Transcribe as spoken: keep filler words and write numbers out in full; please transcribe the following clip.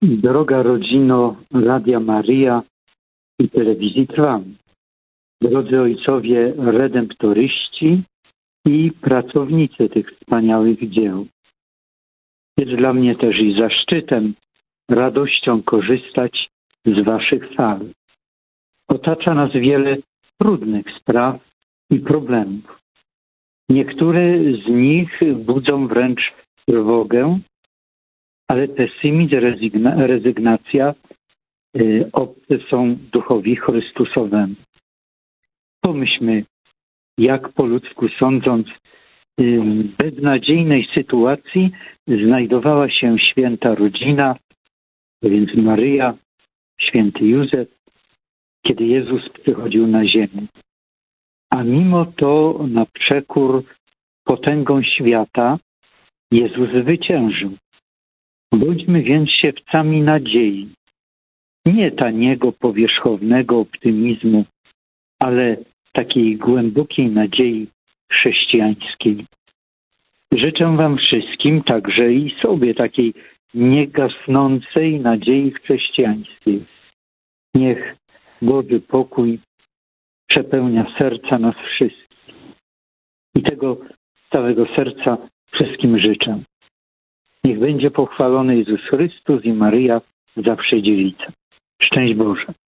Droga rodzino Radia Maryja i Telewizji Trwam, drodzy ojcowie redemptoryści i pracownicy tych wspaniałych dzieł. Jest dla mnie też i zaszczytem, radością korzystać z waszych sal. Otacza nas wiele trudnych spraw i problemów. Niektóre z nich budzą wręcz trwogę, ale pesymizm, rezygna, rezygnacja y, obce są duchowi Chrystusowemu. Pomyślmy, jak po ludzku sądząc, y, w beznadziejnej sytuacji znajdowała się święta rodzina, więc Maryja, święty Józef, kiedy Jezus przychodził na ziemię. A mimo to na przekór potęgom świata Jezus zwyciężył. Bądźmy więc siewcami nadziei, nie taniego, powierzchownego optymizmu, ale takiej głębokiej nadziei chrześcijańskiej. Życzę wam wszystkim, także i sobie, takiej niegasnącej nadziei chrześcijańskiej. Niech Boży pokój przepełnia serca nas wszystkich. I tego z całego serca wszystkim życzę. Niech będzie pochwalony Jezus Chrystus i Maryja zawsze dziewica. Szczęść Boże.